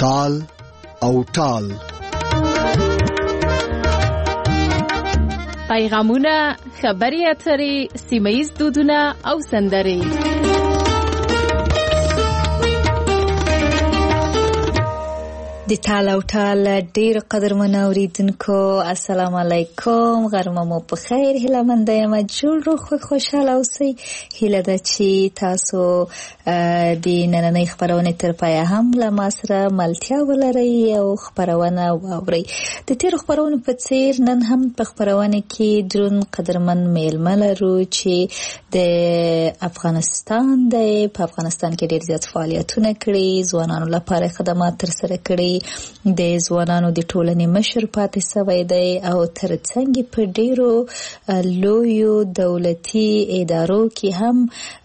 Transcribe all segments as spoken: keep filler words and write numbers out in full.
تال او ټال. پیغامونه، خبري اترې، سیمه‌ییز دودونه او سندرې. د تال او ټال ډیر قدرمن اوریدونکو، السلام علیکم، غرمه مو په خیر، هیله مند یم جوړ روغ خوشاله اوسئ. هیله ده چې تاسو د نننۍ خبرونه تر پایه هم له ما سره ملتیا ولرئ او خبرونه واورئ. د تیر خبرونو په څیر نن هم په خبرونه کې درون قدرمن میلمه لرو چې د افغانستان د په افغانستان کې ډیر زیات فعالیتونه کړي، ځوانانو لپاره خدمات تر سره کړي، د ځوانانو د ټولنې مشر پاتې شوی دی او ترڅنګ په ډیرو لویو دولتي ادارو کې هم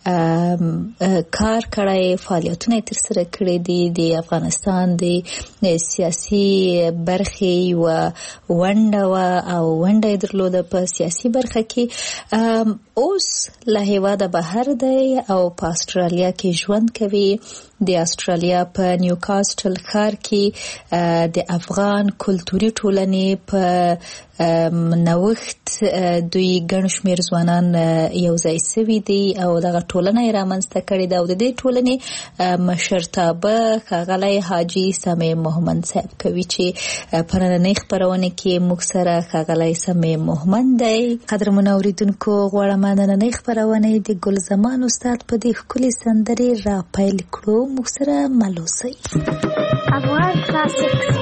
کار کړی، فعالیتونه تر سره کړي دي. د افغانستان د سیاسي برخې و ونډه و او ونډه درلوده په سیاسي برخه کې. اوس له هیواده بهر دی او په استرالیا کې ژوند کوي. د استرالیا په نیوکاسټل ښار کې د افغان کلتوري ټولنې په نوښت دوی ګڼ شمېر ځوانان یو ځای سوي دي او دغه ټولنه یې رامنځته کړې ده او د دې ټولنې مشرتابه ښاغلی حاجي سمیع محمد صاحب کوي چې په نننۍ خپرونه کې موږ سره ښاغلی سمیع محمد دی. قدرمنو اورېدونکو، غواړم نننۍ خپرونه د ګل زمان استاد په دې ښکلې سندرې را پیل کړو. موږ سره مل اوسئ. افغان کلاسیکس.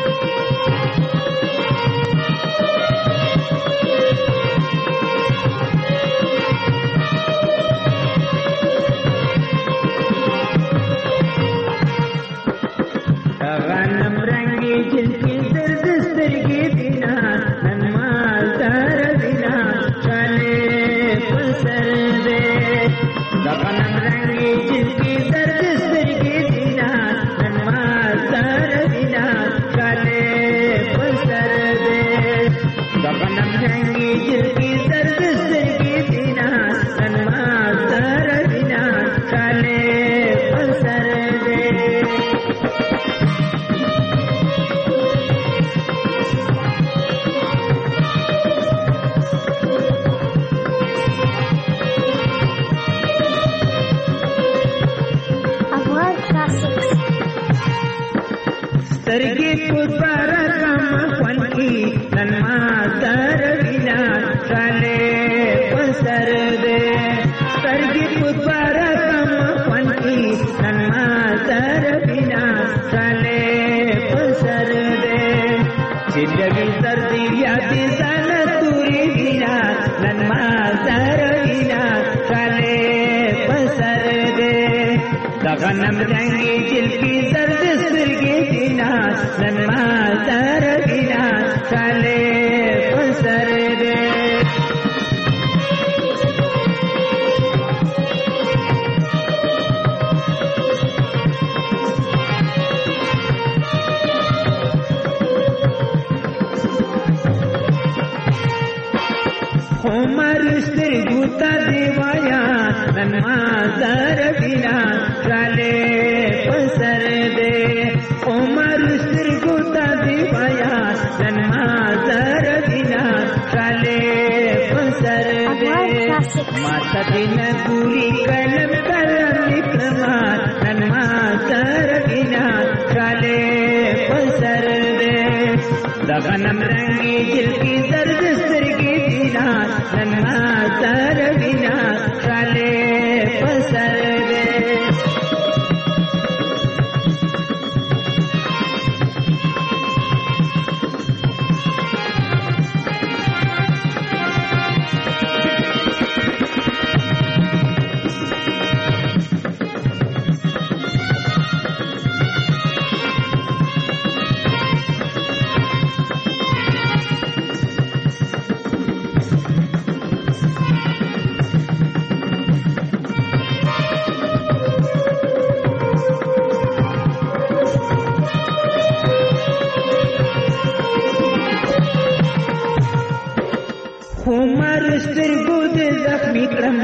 غنم رنگی جلکی درد سترگی دینا ننمازدار دینا چاله پسر دے. غنم رنگی جلکی درد سترگی دینا ننمازدار دینا چاله پسر دے. غنم رنگی جلکی درد سترگی دینا ننمازدار دینا چاله پسر دے. سترگی پتبارا کم خونکی ننمازدار وینا چاله پسر دے. سترگی پتبارا کم خونکی ننمازدار وینا چاله پسر دے. زندگی سردی یادی سالت دوری وینا ننمازدار وینا چاله پسر دے. غنم رنگی جلکی درد سترگی دینا ننمازدار دینا چاله پسر دے. عمر سترگو تا دیوایا ننمازدار دینا چاله پسر دے. عمر سترگو تا دیوایا ننمازدار دینا چاله پسر دے. ماتا دین گوری کلم کلم نکلما ننمازدار دینا چاله پسر دے. غنم رنگی جلکی درد سترگی دینا ننمازدار دینا چاله پسر دے. سترګو دې زخمي کړم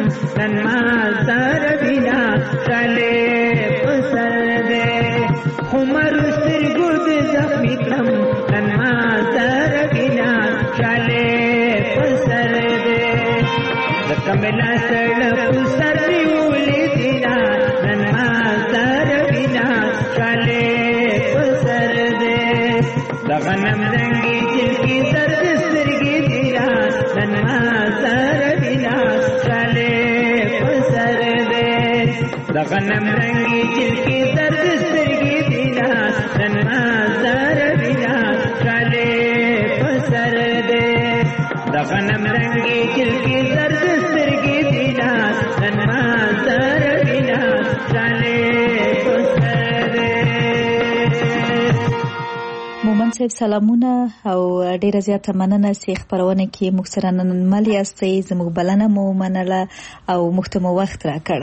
ننمازدار وینا چاله پسر دې. عمر سترګو زخمی کړم نن ما زر وینا چاله پسر دې زکه ملا سړ پسر نیولې دینا نن ما زر وینا چاله پسر دې د غنم رنگي جلکی درد سترګې دینا نن ما زر وینا چاله پسر دې د غنم رنگي جلکی درد سترګې دینا نن ما زر وینا چاله پسر دې د غنم رنگي جلکی درد سترګې دینا نن ما زر وینا چاله پسر دې. مومن صاحب سلامونه او ډیره زیاته مننه چې خبرونه کې موږ سره نن مل یاستئ زموږ بلنه مو منله او موږ ته مو وخت راکړ.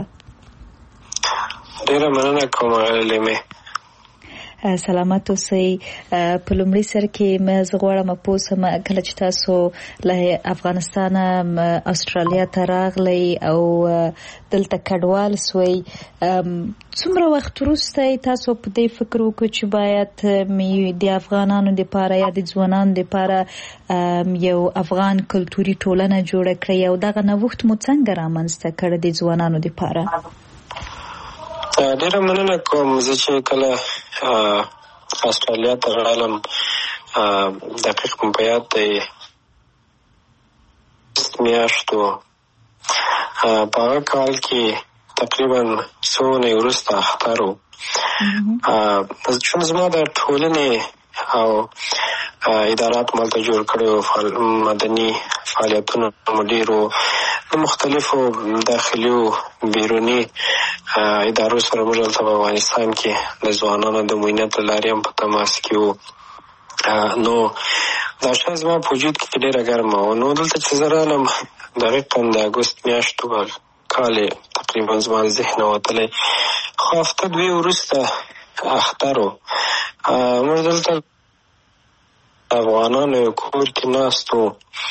ډیره مننه کوم لیمه. سلامت اوسئ. په لومړي سر کې مې زه غواړم پوسم کله چې تاسو له افغانستان استرالیا ته راغلی او دلته کډوال سوی څومره وخت وروسته تاسو په دې فکر وکړو چې باید د افغانانو لپاره یا د ځوانانو لپاره یو افغان کلتوري ټولنه جوړه کړئ او دغه نوښت مو څنګه رامنځته کړ د ځوانانو لپاره؟ ډیره مننه کوم. زه چې کله استرالیا ته راغلم دقیق مو په یاد دی میاشتو په هغه کال کې تقریبا څو اونۍ وروسته اختر و. چون زما د ټولنې او ادارات مالته جوړ کړي وو مدني فعالیتونه مو ډېر وو مختلفو داخلي او بیروني ادارو سره موږ دلته په افغانستان کې د ځوانانو د معاینت له لارې هم په تماس کې وو. نو دا شی زما په وجود کې ډېره ګرمه وه. نو دلته چې زه رالم دقیقا د اګست میاشتو کال تقریبا زما د ذهنه وتلی خو هفته دوې وروسته اختر و. موږ دلته افغانانو یو کور کې ناست وو.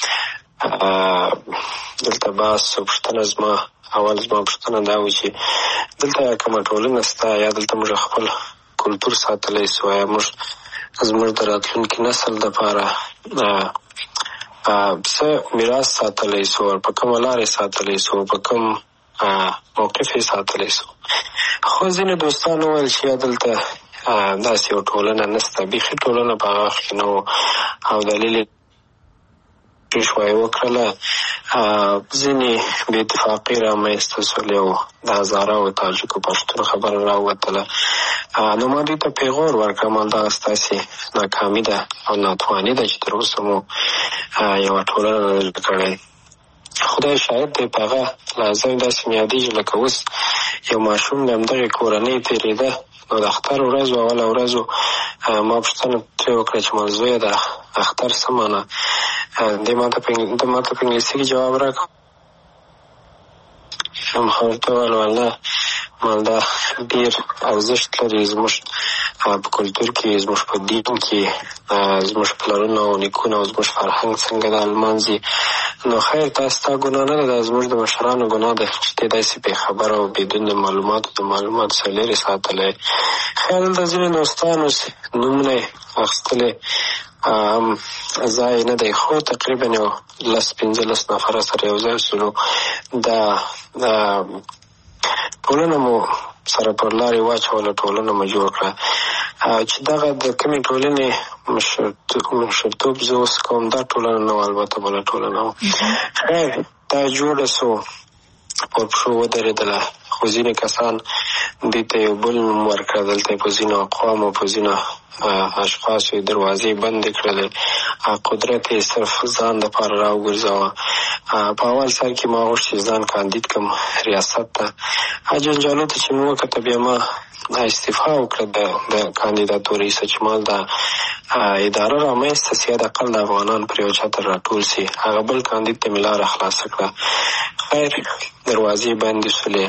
دلته بحث او پوښتنه زما اول زما پوښتنه دا و چې دلته کومه ټولنه شته یا دلته موږ خپل کلتور ساتلی سو یا موږ زموږ د راتلونکي نسل دپاره څه میراث ساتلی سو په کومه لارې ساتلی سو په کوم موقف یې ساتلی سو. خو ځینې دوستان وویل چې یا دلته داسې یو ټولنه نشته بیخي ټولنه په هغه وخت کې نه و او دلیل شوی وکړله ځینې بې اتفاقي رامنځته سول یو د هزاره او تاجکو پښتون خبره راووتله. نو ما دوی ته پیغور ورکړم همدغه ستاسې ناکامي ده او ناتواني ده چې تر اوسه مو یوه ټولنه نه ده کړې. خدای شاهد دی په هغه لازم داسې مې یادېږي لکه اوس یو ماشوم د همدغې کورنۍ تېرېده. نو د اختر ورځ و اوله ورځ ما پوښتنه ترې وکړه چې موضوع یې د اختر څه معنی دی ما ته په انګلیسي کې جواب راکړ. ما ورته وویل والله ما دا ډېر ارزښت لري زموږ په کلتور کې زموږ په دین کې زموږ پلرونه او نیکونه او زموږ فرهنګ څنګه دا لمانځي. نو خیر دا ستا ګناه نه ده دا زموږ د مشرانو ګناه ده چې دی داسې بې خبره او بدون د معلوماتو د معلوماتو څخه لرې ساتلی. خیر دلته ځینې دوستانو نومونه یې اخیستلی هم ځای نه دی خو تقریبا یو لس پنځلس نفره سره یو ځای سولو دا ټولنه مو سره پر لارې واچوله ټولنه مو جوړ کړه چې دغه د کومې ټولنې مشرتوب زه اوس کوم دا ټولنه نه وه البته بله ټولنه وه. خیر دا جوړه سو پر پښو ودرېدله خو ځینې کسان دې ته یو بل نوم ورکړه. دلته په ځینو اقوامو په ځینو اشخاصو یې دروازې بندې کړلې قدرت یې صرف ځان دپاره راوګرځوه. په اول سر کې ما غوښت چې ځان کاندید کړم ریاست ته جنجالو ته چې مې وکته بیا ما استعفا وکړه د کاندیداتورې څخه چې ما دا اداره رامنځته سي د اقل د افغانان پر یو چتر راټول سي هغه بل کاندید ته مې لاره خلاصه کړه. خیر دروازې بندې شولې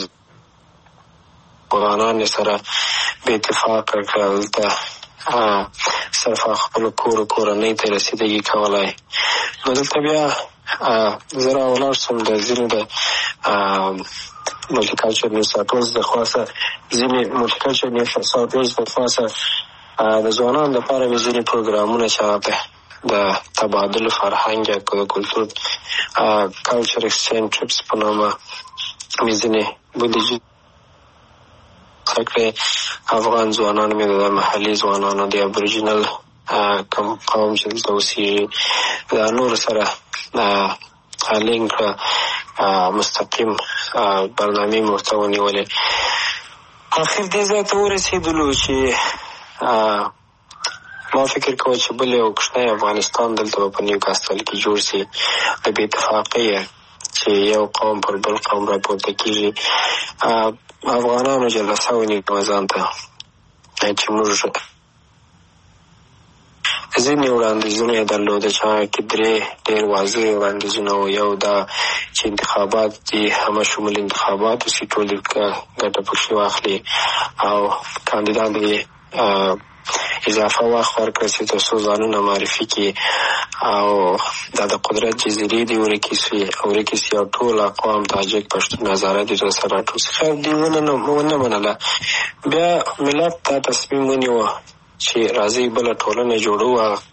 افغانان یې سره بې اتفاقه کړه. دلته صرف خپلو کورو کورنۍ ته رسیدګي کولی. نو دلته بیا زه راولاړ شوم د ځینو د ملټیکلچر نیو ساوث ویلز د خوا څخه ځینې ملټیکلچر نیو ساوث ویلز د خوا څخه د ځوانانو لپاره مې ځینې پروګرامونه چې هغه د تبادل فرهنګ یا د کلتور کلچر اکسچینج ټریپس په نامه مې ځینې بودیجې کړې. افغان ځوانانو مې د محلي ځوانانو د ابوریجنل کوم قوم چې دلته اوسېږي د نورو سره لینک کړه، مستقیم برنامې مې ورته ونیولې. اخر دې ځای ته ورسېدلو چې ما فکر کوه چې بل یو کوچنی افغانستان دلته به په نیوکاسټل کې جوړ شي د بې اتفاقۍ چې یو قوم پر بل قوم راپورته کېږي. افغانانو جلسه ونیوه ځان ته چې موږ ځینې وړاندیزونه یې درلوده چې هغه کې درې ډېر واضح وړاندیزونه وو. یو دا چې انتخابات دي همه شمول انتخابات وسي، ټول ګټه پکښې واخلي او کاندیدان یې اضافه وخت ورکړه چې تر څو ځانونه معرفي کړي او دا د قدرت جزیرې دي ورکې سوي ورکې سي او ټول اقوام تاجک پښتون هزاره دي ورسره راټول سي. خیر دوی ونه منله. بیا ملت دا تصمیم ونیوه چې راځي بله ټولنه جوړو.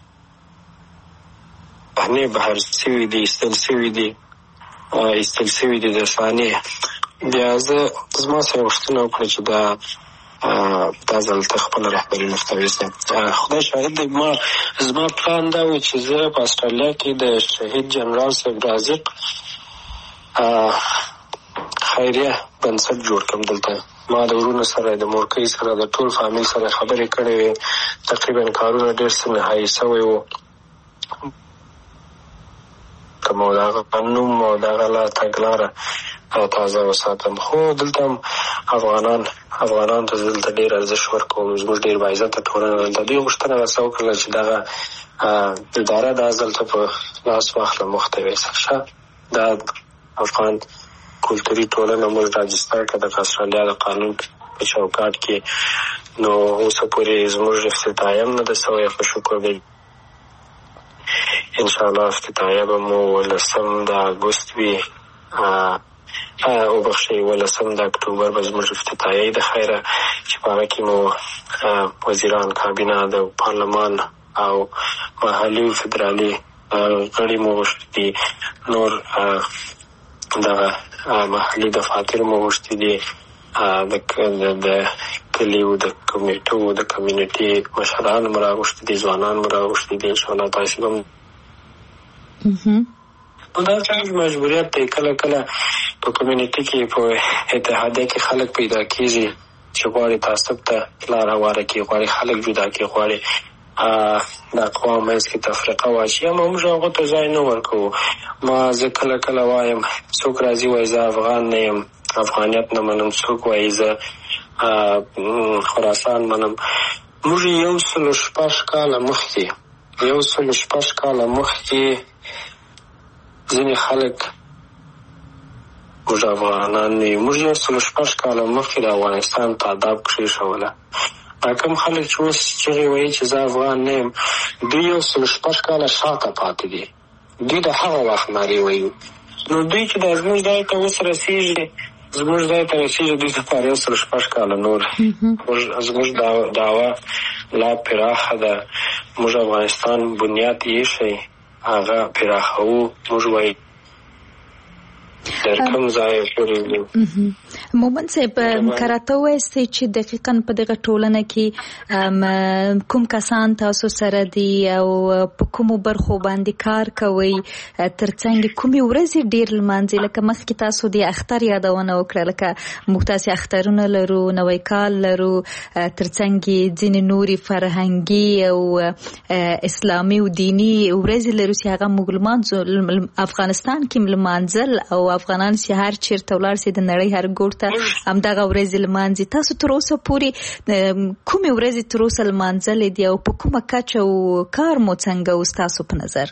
بهنې بهر سوي دي، ایستل سوي دي ایستل سوي دي د صحنې. بیا زه زما سره غوښتنه وکړه چې دا دا ځل ته خپله رهبري مخته ویسم. خدای شاهد دی، ما زما پلان دا و چې زه په اسټرالیا کې د شهید جنرال صاحب رازق خیریه بنسټ جوړ کړم. دلته ما د ورونو سره د مورکۍ سره د ټول فامیل سره خبرې کړې وې. تقریبا کارونه ډېر څه نهایي سوی وو. که مو د هغه نوم او د هغه لا تګلاره تازه وساتم. خو دلته هم افغانان افغانانو ته دلته ډېر ارزښت ورکوم. زموږ ډېر باعزته ټولنه دلته. دوی غوښتنه راسه وکړله چې دغه اداره دا ځل ته په لاس واخله، مخته ویسه شه. دا افغان کلتوري ټولنه موږ راجستر کړه د اسټرالیا د قانون په چوکاټ کې. نو اوسه پورې زموږ افتتاحیه هم نه ده سوی، په شکر دی. انشاءالله افتتاحیه به مو ولسم د اګوست وي، وبخښئ ولسم د اکتوبر به زموږ افتتاحیه د خیره چې په هغه کې مو وزیران، کابینه، د پارلمان او محلي فدرالي غړي مو غوښتي دي. نور دغه محلي دفاتر مو غوښتي دي، د کلیو د کمیټو د کمیونټي مشران مو راغوښتي دي، ځوانان مو راغوښتي دي. انشاءالله تاسې به دا څنګه مجبوریت دی. کله کله په کمیونټي کې په اتحادیه کې خلک پیدا کېږي چې غواړي تعصب ته لار هواره کړي، غواړي خلک جدا کړي، غواړي د اقوام منځ کې تفرقه واچي. اما موږ هغو ته ځای نه ورکوو. ما زه کله کله وایم څوک راځي وایي زه افغان نه یم، افغانیت نه منم. څوک وایي زه خراسان منم. موږ یو سلو شپږ کاله مخکې یو سلو شپږ کاله مخکې ځینې خلک موږ افغانان نه یو. موږ یو سلو شپږ کاله مخکې د افغانستان تعداد کېښوله. دا کوم خلک چې اوس چغې وایي چې زه افغان نه یم، دوی یو سلو شپږ کاله شاته پاتې دي. دوی د هغه وخت نارې وایي. نو دوی چې دا زموږ ځای ته اوس رسېږي زموږ ځای ته رسېږي دوی دپاره یو سلو شپږ کاله نور. زموږ دعوه لا پراخه ده. موږ افغانستان بنیاد ایښی، هغه پراخوو. موږ وایي در کوم ځای پورې وي. مومن صاحب کراته وایستئ چې دقیقاً په دغه ټولنه کې کوم کسان تاسو سره دي او په کومو برخو باندې کار کوئ، ترڅنګ کومې ورځې ډېر لمانځئ؟ لکه مخکې تاسو د اختر یادونه وکړه، لکه موږ تاسې اخترونه لرو، نوی کال لرو، ترڅنګ ځینې نورې فرهنګي او اسلامي او دیني ورځې لرو چې هغه موږ لمانځو. افغانستان کې لمانځل او افغانان چې هر چیرته ولاړ سي د نړۍ هر ګوټ ته همدغه ورځې لمانځي. تاسو تر اوسه پورې کومې ورځې تر اوسه لمانځلې دي او په کومه کچه او کار مو څنګه اوس تاسو په نظر؟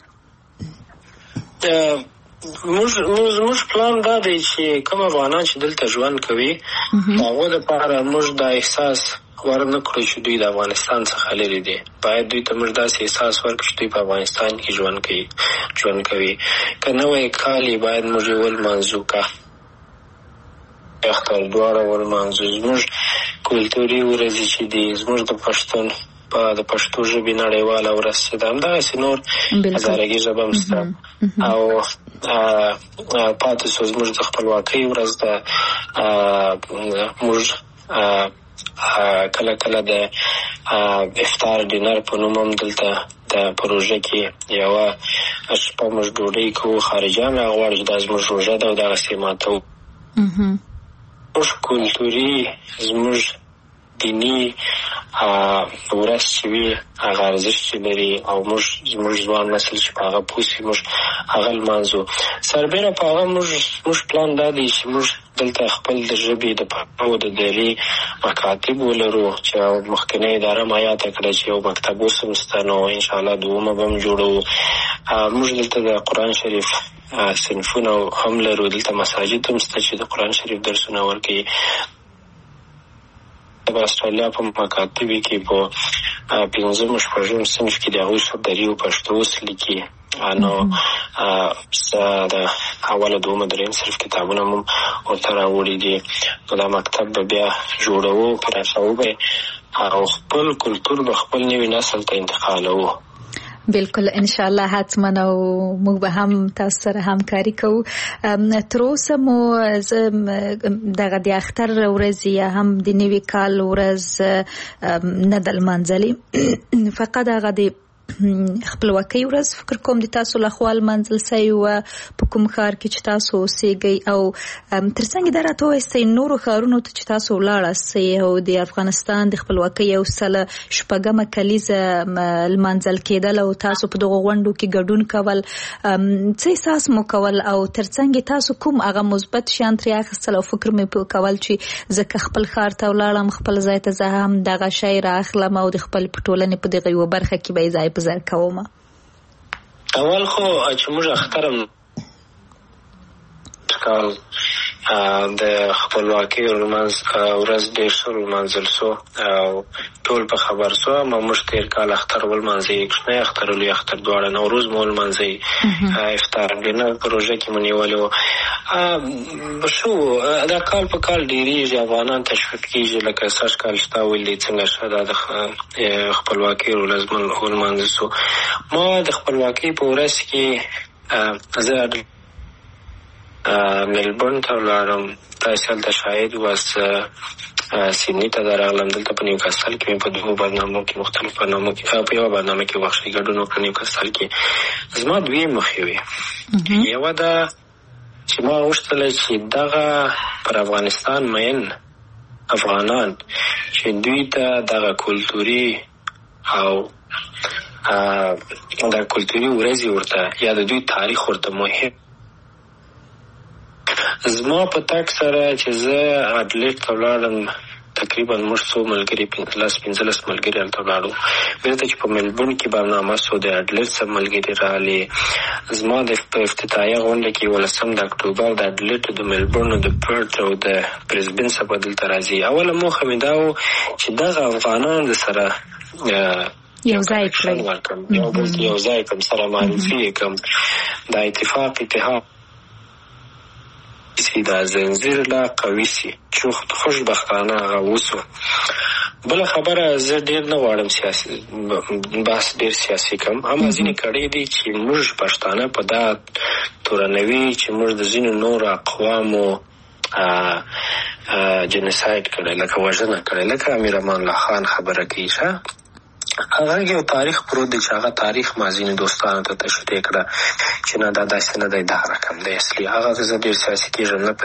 زموږ پلان دا دی چې کوم افغانان چې دلته ژوند کوي هغو دپاره موږ دا احساس ور نه کړو چې دوی د افغانستان څخه لرې دي. باید دوی ته موږ داسې احساس ورکړو چې دوی په افغانستان کې ژوند کوي ژوند کوي که نوی کال یې باید موږ یې ولمانځو، که اختر دواړه ولمانځو. زموږ کلتوري ورځې چې دي زموږ د پښتون په د پښتو ژبې نړیواله ورځ چې ده همدغسې نور هزارګي ژبه هم شته او پاتې شو زموږ د خپلواکۍ ورځ ده. موږ کله کله د افطار ډینر په نوم هم دلته د پروژه کې یوه شپه موږ ډوډۍ کوو، خارجیان راغواړي چې دا زموږ روژه ده او دغسې ماتوو. زموږ کلتوري زموږ دیني ورځ چې وي هغه ارزښت چې لري او موږ زموږ ځوان نسل چې په هغه پوه شي موږ هغه لمانځو. سربیره په هغه موږ موږ پلان دا دی چې موږ دلته خپل د ژبې د پښتو د دري مکاتب ولرو چې مخکنۍ اداره مایاته کړه چې یو مکتب اوس هم شته، نو انشاءالله دومه به هم جوړوو. موږ دلته د قرآن شریف صنفونه هم لرو، دلته مساجد هم شته چې د قرآن شریف درسونه ورکوي. د استرالیا په مکاتبې کې په پنځم شپږم صنف کې د هغوی څخه دري او پښتو اوس لیکي، نو د اوله دومه درېیم صنف کتابونه هم ورته راوړي دي. نو دا مکتب به بیا جوړوو، پراخوو به او خپل کلتور به خپل نوي نسل ته انتقالوو. بالکل ان شاء الله حتما او موږ به هم تاسو سره همکاري کوو. تر اوسه مو دغه د اختر ورځ یا هم د نوي کال ورځ نه د لمانځلې، فقط هغه د خپلواکۍ ورځ فکر کوم د تاسو لخوا لمانځل سوی وه په کوم ښار کې چې تاسو اوسېږئ، او ترڅنګ دا راته ووایاستئ نورو ښارونو ته چې تاسو ولاړاستئ او د افغانستان د خپلواکۍ یو سل شپږمه کلیزه لمانځل کېدل او تاسو په دغو غونډو کې ګډون کول، څه احساس مو کول او ترڅنګ تاسو کوم هغه مثبت شیان ترې اخیستل او فکر مې کول چې ځکه خپل ښار ته ولاړم خپل ځای ته زه هم دغه شی رااخلم او د خپل په ټولنې په دغه یوه برخه کې به یې ځای په ځای کوم؟ اول خو چې موږ اخترم کال د خپلواکۍ ورځ ډېر ښه ولمانځل سو او ټول په خبر سو. ما موږ تېر کال اختر ولمانځئ، کوچنی اختر او لوی اختر دواړه، نوروز مو ولمانځئ، افطار ډینر پروژه کې مو نیولې وه. شو دا کال په کال ډېرېږي، افغانان تشویق کېږي، لکه سږ کال چې تا ویلې څنګه ښه دا د خپلواکۍ ورځ ولمانځل سو. ما د خپلواکۍ په ورځ کې زه ملبورن ته ولاړم، داسې هلته شاهد واس سیدني ته درغلم. دلته په نیوکاسل کې مې په دوو برنامو کې مختلف برنامو کې په یوه برنامه کې بخښئ ګډون وکړه نیوکاسل کې. زما دوې موخې وې. یوه دا چې ما غوښتله چې دغه پر افغانستان مین افغانان چې دوی ته دغه کلتوري او دغه کلتوري ورځې ورته یا د دوی تاریخ ورته مهم. زما په تک سره چې زه اډلیډ ته ولاړم، تقریبا موږ څو ملګري پنځلس پنځلس ملګري هلته ولاړو. بیرته چې په ملبورن کې برنامه سو د اډلیډ څخه ملګري راغلي. زما د په افتتاحیه غونډه کې یولسم د اکتوبر د اډلیډ د ملبورن د پرت او د برزبن څخه به دلته راځي. اوله موخه مې دا و چې دغه افغانان د سره یو ځای کړئ، یو بل یو ځای کړم، سره معرفي یې کړم، د اتفاق اتحاد سی دا زنځیر لا قوي سي چې خوشبختانه هغه وسو. بله خبره زه ډېر نه غواړم سیاسي بحث ډېر سیاسي کم، اما ځینې کړی دي چې موږ پښتانه په دا تورنوي چې موږ د ځینو نورو اقوامو جنساید کړی، لکه وژنه کړی، لکه امیر امان الله خان خبره کوي ښه هغه یو تاریخ پروت دی چې هغه تاریخ ما ځینې دوستانو ته تشریح کړه چې نه دا داسې نه دی، دا رقم دی اصلي. هغه ته زه ډېر سیاسي کېږم نه په.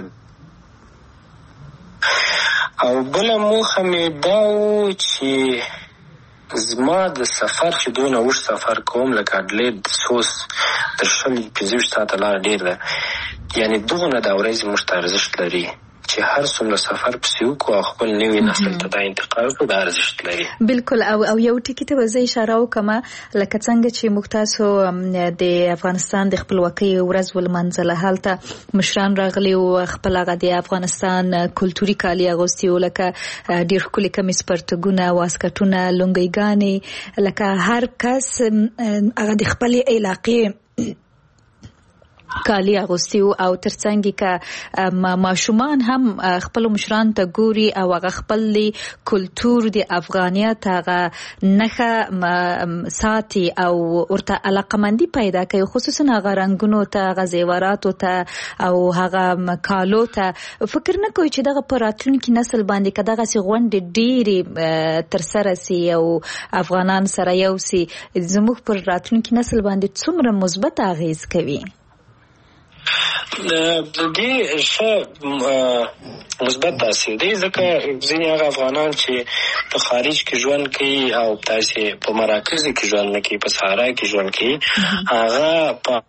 او بله موخه مې دا و چې زما د سفر چې دونه اوږد سفر کوم لکه اډلیډ سوس تر شل پنځه ویشت ساعته لاره ډېر ده، یعنې دغونه دا ورځې موږ ته ارزښت لري چې هر څومره سفر پسې وکړو او خپل نوي نسل ته دا انتقال کړو، دا ارزښت لري. بالکل. او او یو ټکي ته به زه اشاره وکړم، لکه څنګه چې موږ تاسو د افغانستان د خپلواکۍ ورځ ولمانځله، هلته مشران راغلي وو، خپل هغه د افغانستان کلتوري کالي اغوستي وو، لکه ډېر ښکلي کمیس پرتګونه، واسکټونه، لونګۍ، لکه هر کس هغه د خپلې علاقې کالی اغوستي او ترڅنګ کې ماشومان هم خپل مشران ته ګوري او هغه خپل کلتور د افغانیت هغه نخه ساتي او ورته علاقمندي پیدا کوي، خصوصا هغه رنگونو ته، هغه زیوراتو ته او هغه کالو ته. فکر نه کوي چې دغه پر راتلونکي نسل باندې که دغه سي غونډې ډېرې تر سره سي او افغانان سره یو سي، زموږ پر راتلونکي نسل باندې څومره مثبت اغیز کوي؟ د دې ښه مثبت تاثیر دی، ځکه ځینې هغه افغانان چې په خارج کې ژوند کوي او تاسې په مراکزو کې ژوند نه کوي، په صحرا کې ژوند کوي، هغه په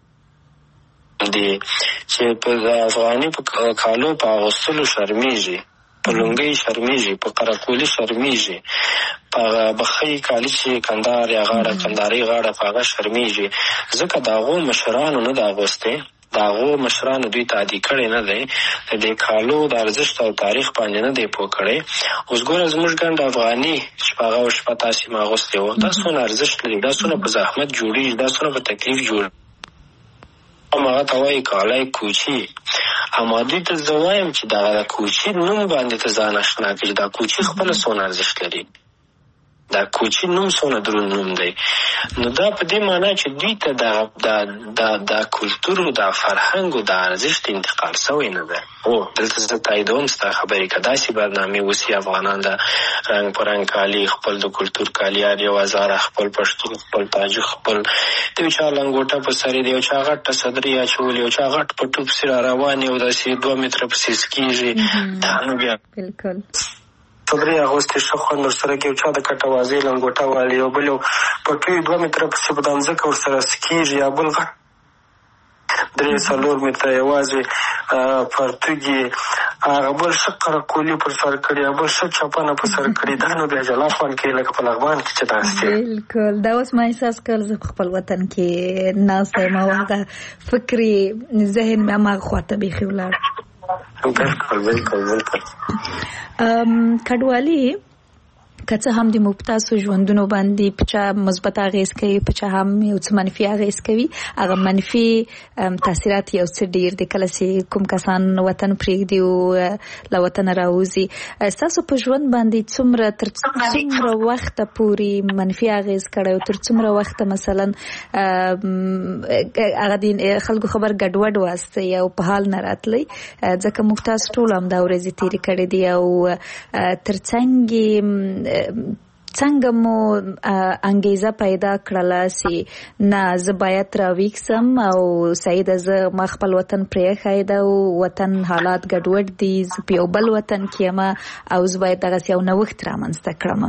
دي چې په افغاني په کالو په اغوستلو شرمېږي، په لونګۍ شرمېږي، په قرقولي شرمېږي، په بخۍ کالي چې کندار یا غاړه کندارۍ غاړه په هغه شرمېږي، ځکه د هغو مشرانو نه د اغوستی، د هغو مشرانو دوی ته عادي کړی نه دی، د دې کالو د ارزښت او تاریخ باندې نه دی پوه کړی. اوس ګوره زموږ ګنډ افغاني چې په هغه شپه تاسې ما اغوستی وو، دا څونه ارزښت لري، دا څونه په زحمت جوړېږي، دا څونه په تکلیف جوړ هغه ته وایي کالی کوچي. اما دوی ته زه وایم چې دغه د کوچي نوم باندې ته ځان اشنا کړي، دا کوچي خپله څونه ارزښت لري، دا کوچي نوم څونه دروند نوم دی. نو دا په دې معنا چې دوی ته د د کلتور او د فرهنګ او د ارزښت انتقال سوی نه ده. او دلته زه تاییدوم ستا خبرې که داسې برنامې وسي، افغانان د رنګ په رنګ کالي، خپل د کلتور کالي، هر یو هزاره خپل پښتون، خپل تاجک، خپل د یو چا لنګوټه په سر د یو چا غټه صدرۍ اچولې، یو چا غټ په ټوپ پسې را روان یو داسې دوه متره پسې سکېږي، دا نو بیا بالکل صدرۍ اغوستې ښه خوند ورسره کوي، یو چا د کټه وازۍ لنګوټه والي، یو بل یو پټوي دوه متره پسې په دا مځکه ورسره سکېږي، یا بل غټ درې څلور متره یوازې پرتوګي، هغه بل ښه قرقولي پر سر کړي، یا بل ښه چپنه په سر کړي، دا نو بیا جلا خوند کوي لکه په لغمان کې چې داسې دی. بالکل دا اوس ما احساس کړل زه په خپل وطن کې ناسته یم او هغه فکري ذهن مې هماغه خواته بیخي ولاړ. بالکل بالکل بالکل کډوالي که څه هم د مبتاسو ژوندونو باندې په چا مثبت اغیز کوي، په چا هم یو څه منفي اغیز کوي، هغه منفي تاثیرات یو څه ډیر دي. کله چې کوم کسان وطن پرېږدي او له وطنه راوځي، ستاسو په ژوند باندې څومره تر څومره وخته پورې منفي اغیز کړی او تر څومره وخته مثلا هغه د خلکو خبر ګډوډ واسطه او په حال نه راتلی، ځکه موږ تاسو ټول هم دا ورځې تېرې کړې دي او تر څنګه څنګه مو انګیزه پیدا کړله چې نه زه باید راویښسم او سعیده زه ما خپل وطن پرېښی ده او وطن حالات ګډوډ دي، زه په یو بل وطن کې یم او زه باید دغسې یو نوښت رامنځته کړم؟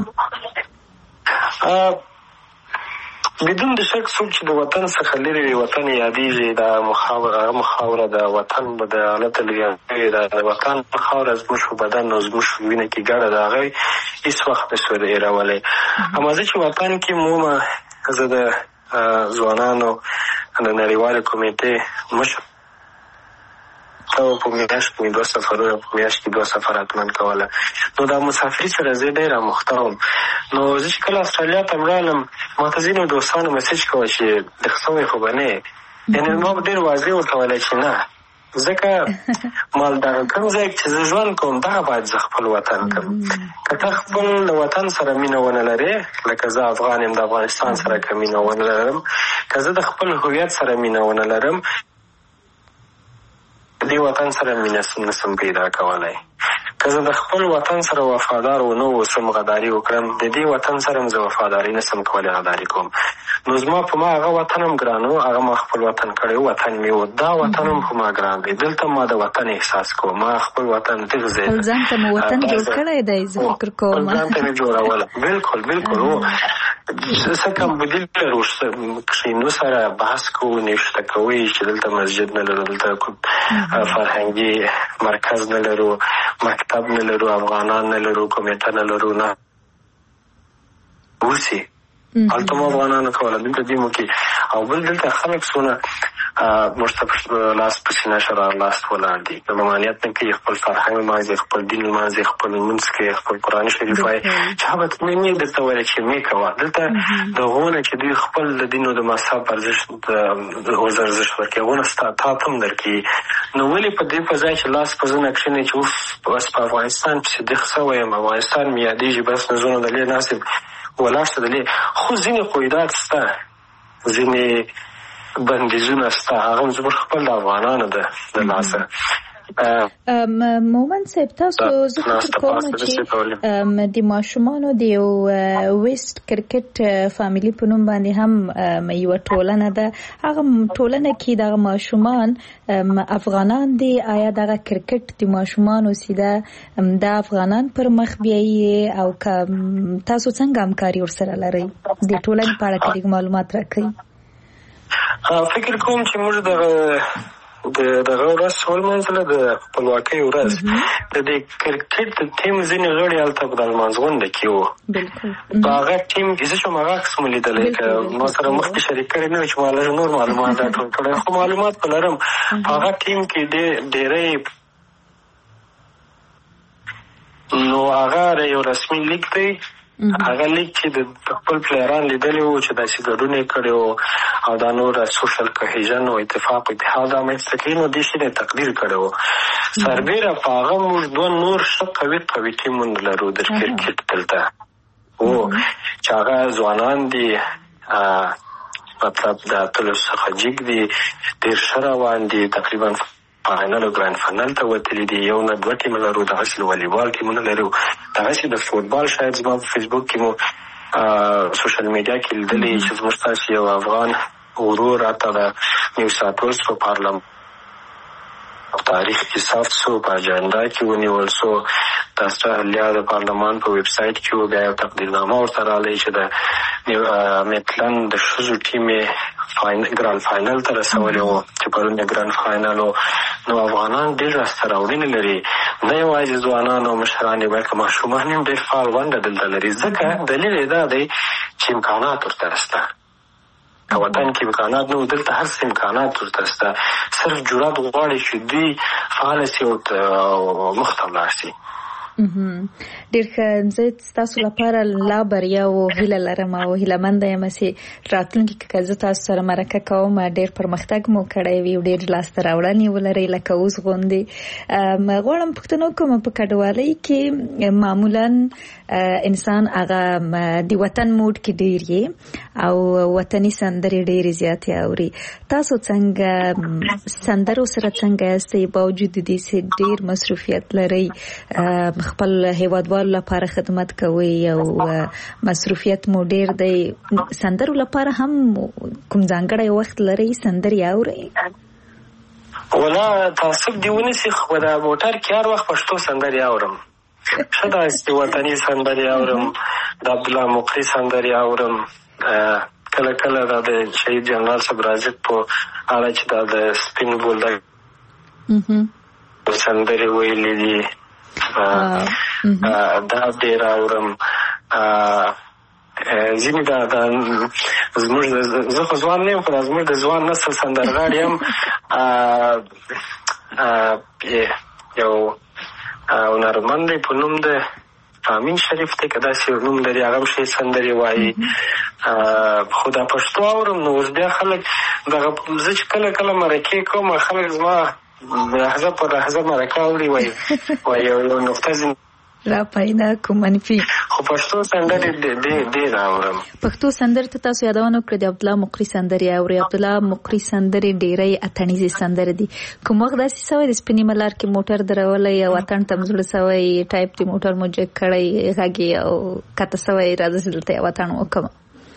بدون د شک څوک چې د وطن څخه لرې وي وطن یادېږي، دا مخاوره مخاوره د وطن به د حالت لرې د وطن خاوره زموږ په بدن او زموږ په وینه کې ګډه ده، هغه هېڅ وخت نشو هېرولی. اما زه چې وطن کې مومه، زه د ځوانانو د نړیوالې کمیټې مشر په میاشت کې دوه سفرونه په میاشت کې دوه سفر حتمن کوله. نو دا مسافري سره زه ډېره مخته وم. نو زه چې کله استرالیا ته ولاړم، ما ته ځینو دوستانو میسج کوه چې دغه سوی خو به نه یې، یعنې ما به ډېر واضح ورته ویلی چې نه، ځکه ما دغه کوم ځای چې زه ژوند کوم دغه باید زه خپل وطن کړم. که ته خپل د وطن سره مینه ونه لرې، لکه زه افغان یم د افغانستان سره که مینه ونه لرم، که زه د خپل هویت سره مینه ونه لرم، د دې وطن سره مینه نسم پیدا کولی. که زه د خپل وطن سره وفادار ونه اوسم، غداري وکړم، د دې وطن سره هم زه وفاداري نسم کولی، غداري کوم. نو زما په ما هغه وطن هم ګران و، هغه ما خپل وطن کړی و، وطن مې و، دا وطن هم په ما ګران دی. دلته ما د وطن احساس کوم، ما خپل وطن دغه ځای خپل ځان ته مو وطن جوړ کړی دی، زه فکر کوم خپل ځان ته مې جوړوله. بالکل بالکل و څه کم بدیل لرو، کښېنو سره بحث کوو، نوشته کوئ چې دلته مسجد نه لرو، دلته فرهنګي مرکز نه لرو، مکتب نه لرو، افغانان نه لرو، کمیټه نه لرو، نه اوسي هلته مو افغانانو کوله، دلته دیمو کې. او بل دلته خلک څونه موږ ته لاس په سینه شرار لاس ولاړ دي. د ممانعت نه کوي، خپل فرهنګ لمانځي، خپل دین لمانځي، خپل لمونځ کوي، خپل قرآن شریف وایي. چا به مې درته ویل چې مې کوه. دلته د هغو نه چې دوی خپل د دین او د مذهب ارزښت اوس ارزښت ورکوي، هغو نه ستا تا ته هم درکوي. نو ولې په دې په ځای چې لاس په زنه کښېني چې اوف بس په افغانستان پسې دېخ سوی یم، افغانستان مې یادېږي، بس نظرونه د لې ناست ولاړ شه د لې. خو ځینې قیودات شته، ځینې بندیزونه شته، هغه زموږ خپل د افغانانو ده د لاسه. مومن صاحب، تاسو زه فکر کوم چې د ماشومانو د یو ویسټ کرکټ فامیلی په نوم باندې هم یوه ټولنه ده. هغه ټولنه کې دغه ماشومان افغانان دي. آیا دغه کرکټ د ماشومانو سیده د افغانان پر مخ بیایي او که تاسو څنګه همکاري ورسره لرئ؟ د ټولنې په اړه کې معلومات راکړئ. فکر کوم چې موږ دغه د دغه ورځ ولمانځله، د خپلواکۍ ورځ، د دې کرکټ د ټیم ځینې غړي هلته په د لمانځغونډه کې وو. په هغه ټیم کې زه شم هغه عکس مو لیدلی، که ما سره مخکې شریک کړی نه وي چې ما لږ نور معلومات راټول کړی، خو معلومات په لرم. په هغه ټیم کې ډېری نو هغه یو رسمي لیک دی. هغه لیک چې د خپل پلیران لیدلی وو چې داسې ګډون یې کړی وو او دا نور سوشل کوهیژن او اتفاق اتحاد رامنځته کوي، نو دې شي نه تقدیر کړی وو. سربیره په هغه موږ دوه نور ښه قوي قوي ټیمونه لرو د کرکټ دلته وو چې هغه ځوانان دي، مطلب د اتلو څخه جګ دي، ډېر ښه روان دي، تقریبا فاینل او ګرانډ فاینل ته وتلي دي. یو نه دوه ټیمه لرو، دغسې والیبال ټیمونه لرو، دغسې د فوټبال شاید زما په فیسبوک کې مو سوشل میډیا کې لیدلی چې زموږ ستاسې یو افغان ورور راته د نیو ساوث ویلز په پارلمان تاریخ کې ثبت سو، په اجنډا کې ونیول سو، د استرالیا د پارلمان په ویب سایټ کې و. بیا یو تقدیرنامه ورته راغلی چې د میټلند د ښځو ټیم یې ګرانډ فاینل ته رسولی و چې پرون یې ګرانډ فاینل و. نو افغانان ډېر لاسته راوړنې لري، نه یوازې ځوانان او مشران یې بلکې ماشومان هم ډېر فعال ونډه دلته لري. ځکه دلیل یې دا دی چې امکانات ورته شته. که وطن کې امکانات نه و، دلته هر څه امکانات ورته شته، صرف جرات غواړي چې دوی فعاله شي او مخ ته ولاړ شي. ډېر ښه. زه ستاسو لپاره لا بریا او هیله لرم او هیلهمنده یم چې راتلونکي کې که زه تاسو سره مرکه کوم ډېر پرمختګ مو کړی وي او ډېر لاسته راوړنې ولرئ لکه اوس غوندې. غواړم پوښتنه وکړم، په کډوالۍ کې معمولا انسان هغه د وطن موډ کې ډېر یې او وطني سندرې ډېرې زیاتې اوري. تاسو څنګه سندرو سره څنګه یاستئ؟ باوجود د دې چې ډېر مصروفیت لرئ، خپل هیوادوالو لپاره خدمت کوي او مصروفیت مو ډېر دی، سندرو لپاره هم کوم ځانګړی وخت لرئ سندرې اورئ؟ ولا تعصب دې ونیسي، خو د موټر کې هر وخت پښتو سندرې اورم. ښه داسې وطني سندرې اورم، د عبدالله مقری سندرې اورم، کله کله دا د شهید جنرال صاحب رازق په اړه چې دا د سپین بولدک سندرې ویلي دي دا ډېر اورم. ځینې دا زموږ زه خو ځوان نه یم، خو دا زموږ د ځوان نسل سندرغاړي هم یو هنرمند دی په نوم د امین شریف دی، که داسې یو نوم لري، هغه هم ښې سندرې وایي. خو دا پښتو اورم. نو اوس بیا خلک دغه زه چې کله کله مرکې کوم، خلک زما لحظه په لحظه مرکه اوري، وایي وایي یو نقطه ځینې را پیدا کو منفي. خو پښتو سندرې ډېر اورم. پښتو سندرې ته تاسو یادونه وکړه د عبدالله مقری سندرې اورئ. عبدالله مقری سندرې ډېرې اتڼیزې سندرې دي. کوم وخت داسې سوی د سپینې ملار کې موټر درولی او اتڼ ته م زړه سوی، ټایپ د موټر مو جګ کړی، غږ او کته سوی، راځه چې دلته یو اتڼ وکړم؟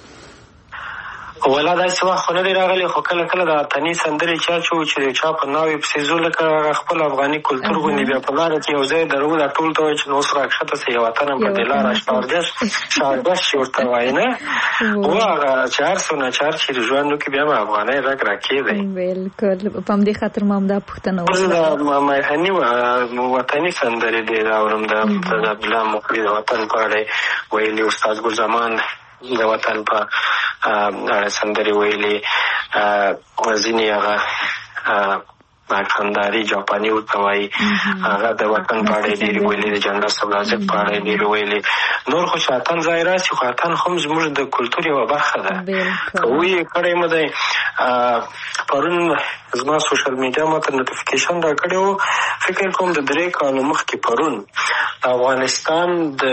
ولا داسې وخت خو نه دی راغلی، خو کله کله د اتڼي سندرې چا چې و چې چا په ناوې پسې ځو، لکه خپل افغاني کلتور غوندې بیا په لاره کې یو ځای درو، دا ټول ته وایي چې نو اوس راکښته سه یو اتڼ هم په دې لاره شاړګش شاړګش چې ورته وایي نه و، هغه چې هر څو ناچار چې ژوند وکړي بیا به افغانۍ غږ راکېدی. بلکل. په همدې خاطر ما هم دا پوښتنه وکړه. زه د میهني وطني سندرې ډېر اورم، د عبدالله مقری د وطن په اړه ویلي، استاد ګل زمان د وطن په اړه سندرې ویلي، ځینې هغه کندهاري جاپاني ورته وایي، هغه د وطن په اړه یې ډېرې ویلې، د جنرال سبلازک په اړه یې ډېرې ویلې. نور خو چې اتن ځای راسي، خو اتن هم زموږ د کلتور یوه برخه ده. که ویې کړی مو دی، پرون زما سوشل میډیا ما ته نوټیفیکیشن را کړی و، فکر کوم د درې کالو مخکې پرون د افغانستان د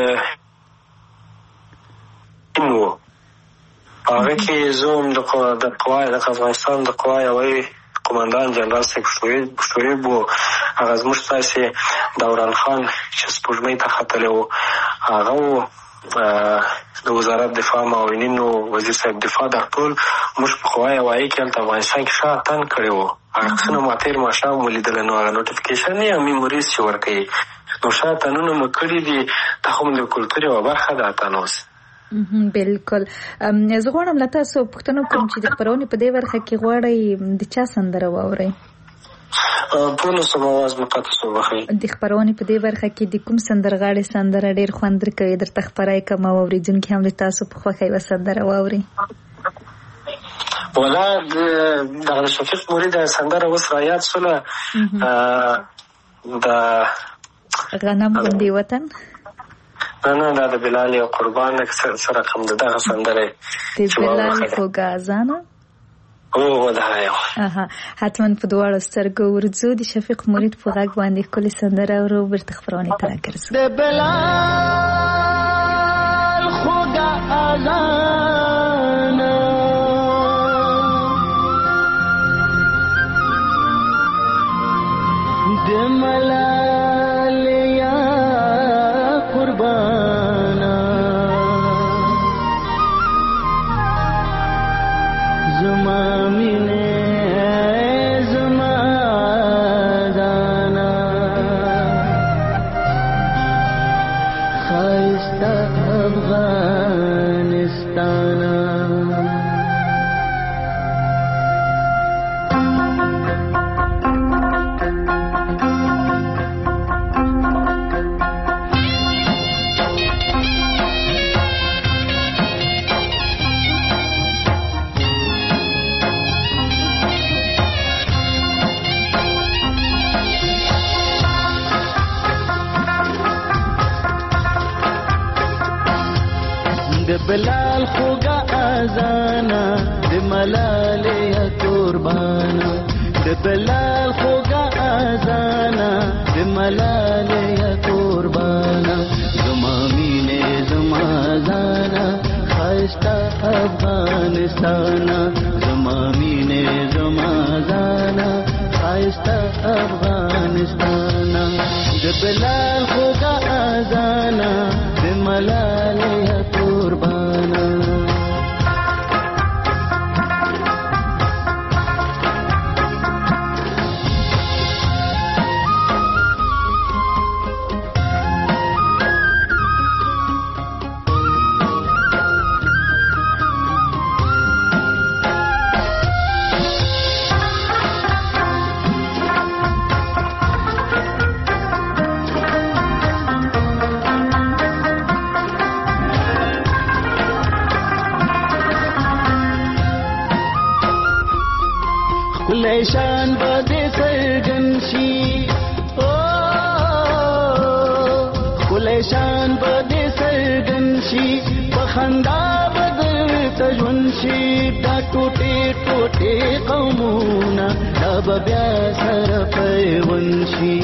و هغه کې زه هم د قوا د افغانستان د قوا یوه قماندان جنرال صاحب شعیب و، هغه زموږ تاسې دوران خان چې سپوږمۍ ته ختلی و، هغه و د وزارت دفاع معاونین و وزیر صاحب دفاع، دا ټول موږ په قوا هوایي کې هلته افغانستان کې ښه اتن کړی و. هغه ښه ما تېر ماښام ولیدله، نو هغه نوټیفیکیشن یا میموریز چې ورکوي، نو ښه اتنونه مو کړي دي. دا خو د کلتور یوه برخه ده اتن اوس. بالکل. زه غواړم له تاسو پوښتنه وکړم چې د خپرونې په دې برخه کې غواړئ د چا سندره واورئ؟ پوه نه شوم، اواز مې قطع شو، بخښئ. د خپرونې په دې برخه کې د کوم سندرغاړي سندره ډېر خوند درکوي، درته خپره یې کړم او اورېدونکي هم د تاسو په خوښه یوه سندره واوري؟ والا دغه د شفیق مرید سندره اوس را یاد شوله، د غنم غوندې وطن. نه نه دا د بلال یو قربان سره کوم د دغه سندره د بلال خوږه اذانه. او دا یو حتما په دواړو سترګو ورځو د شفیق مرید په غږ باندې ښکلې سندره اورو، بیرته خپرونې ته راګرځو. د بلال خوږه اذانه د ملال یا قربانا زما مینه زما دانا خایسته افغانستانا. د بلال خوږه اذانه د ملالې قربانه، د بلال خوږه اذانه د ملالې قربانه زما مینې زما ځانه ښایسته افغانستانه، زما مینې زما ځانه ښایسته افغانستانه. د بلال خوږه اذانه د ملالې قربانا شان بده سرګن شي، او کله شان بده سرګن شي، په خندا بده تجون شي، دا ټوټه ټوټه قومونه دا بیا سره پیون شي،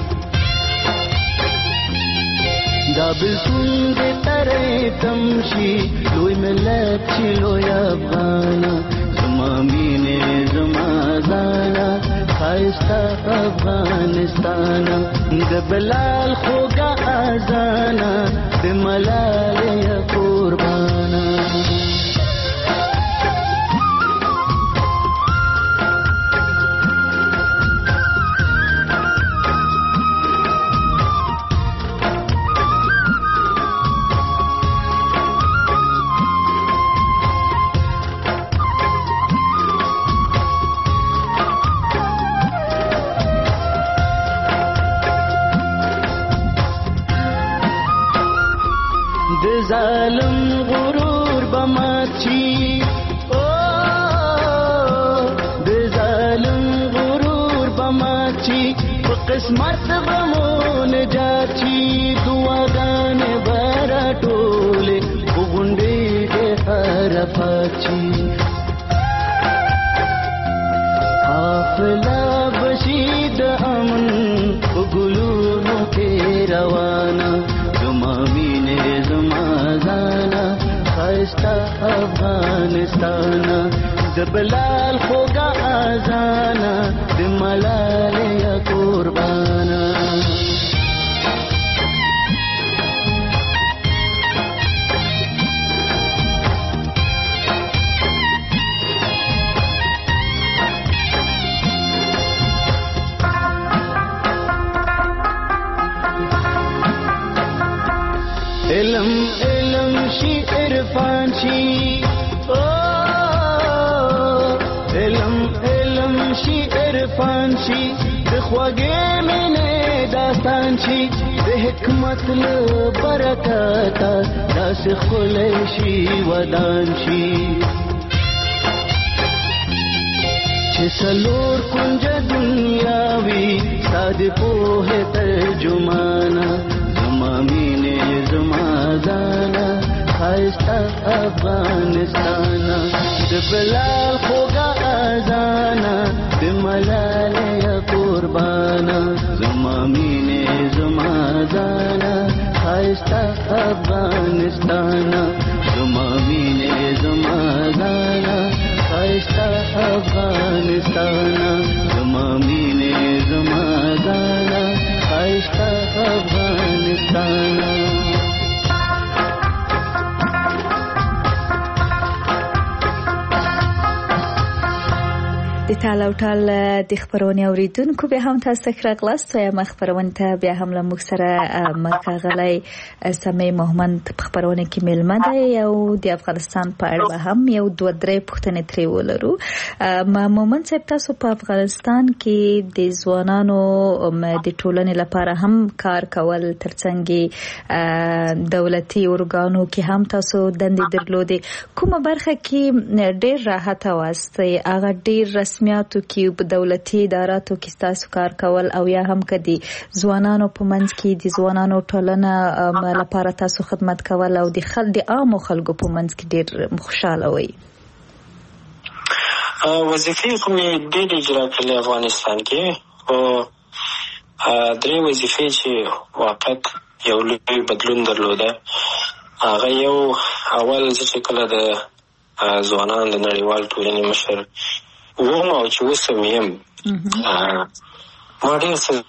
دا بلسون دې ترې تم شي، لوی ملت شي لوی افغانا زما مینې زما ځانه ښایسته افغانستانه. د بلال خوږه اذانه د ملالې قربانه. ظالم غرور بمات شي، او قسمت بمون جاچی دعاګانې برا ټولې وګونډې دې حرفاچی حافظه بشید امن وګلونو کې روانه زما مینې زما ځانا خسته افغانستان د بلال خوږه اذانا د ملالۍ قربانا علم علم شي عرفان شي علم علم شي عرفان شي د خوږې مینې داستان شي د حکمت له برکته داسې ښکلی شي ودان شي چې څلور کونجه دنیا وي ستا د پوهې ترجمانه زما مینې زما ځانا ښایسته افغانستانه د بلال خوږه اذانه د ملالۍ قربانه زما مینې زما ځانا ښایسته افغانستانه زما مینې زما ځانا ښایسته افغانستانه زما مینې زما ځانا ښایسته افغانستانه د ټال او ټال د خبرونې اوریدونکو به هم تاسو ته راغلاست وایم خبرونه ته بیا هم له موږ سره مکاغلی سمې محمد خبرونه کې ملمه ده او د افغانستان په اړه هم یو دوه درې پوښتنې ترې ولرو. محمد صاحب تاسو په افغانستان کې د ځوانانو د ټولنې لپاره هم کار کول ترڅنګ دولتي ارګانو کې هم تاسو دندې درلودې کومه برخه کې ډېر راحت واستئ هغه ډېر رسمیاتو کې په دولتي اداراتو کې تاسو کار کول او یا هم کدي ځوانانو په منځ کې د ځوانانو ټولنه لپاره تاسو خدمت کول او د خلک د عام خلکو په منځ کې ډېر خوشاله وي؟ وظیفې کومې ډېر اجرا کړې افغانستان کې او درې وظیفې چې واقعا یو لوی بدلون درلوده. هغه یو اول چې کله د ځوانان د نړیوال ټولنې مشر وم او چې اوس هم یم ما ډېر څه